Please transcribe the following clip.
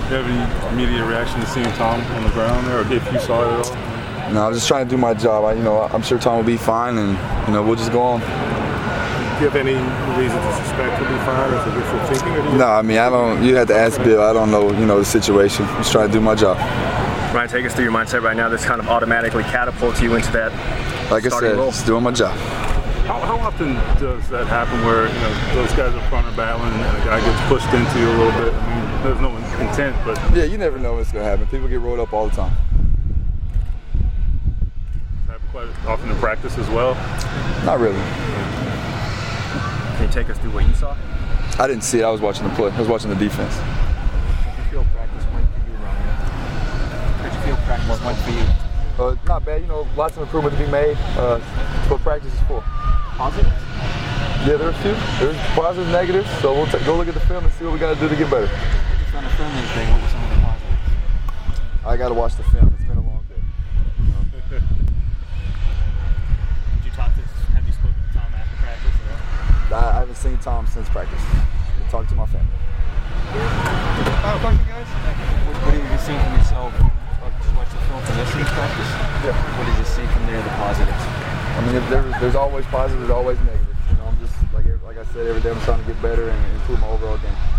you have any immediate reaction to seeing Tom on the ground there, or if you saw it at all? No, I was just trying to do my job. I'm sure Tom will be fine, and we'll just go on. Do you have any reason to suspect he'll be fine, or is it wishful thinking? Or No, I don't. You have to ask Bill. I don't know. The situation. I'm just trying to do my job. Ryan, take us through your mindset right now. This kind of automatically catapults you into that. Like I said, just doing my job. How often does that happen where those guys up front are battling and a guy gets pushed into you a little bit? I mean, there's no intent, but yeah, you never know what's gonna happen. People get rolled up all the time. Does it happen quite often in practice as well? Not really. Can you take us through what you saw? I didn't see it. I was watching the play. I was watching the defense. How did you feel practice went for you, Ryan? How did you feel practice went for you? Not bad. Lots of improvement to be made. That's what practice is for. Positive? Yeah, there's a few. There's positives, negatives. So we'll go look at the film and see what we got to do to get better. Just on the filming thing, what were some of the positives? I got to watch the film. It's been a long day. Have you spoken to Tom after practice at all? I haven't seen Tom since practice. I talked to my family. Final question, guys. What have you seen from yourself? Just watch the film from this week's practice? Yeah. What did you see from there, the positives? I mean, there's always positives, there's always negatives. I'm just, like I said, every day I'm trying to get better and improve my overall game.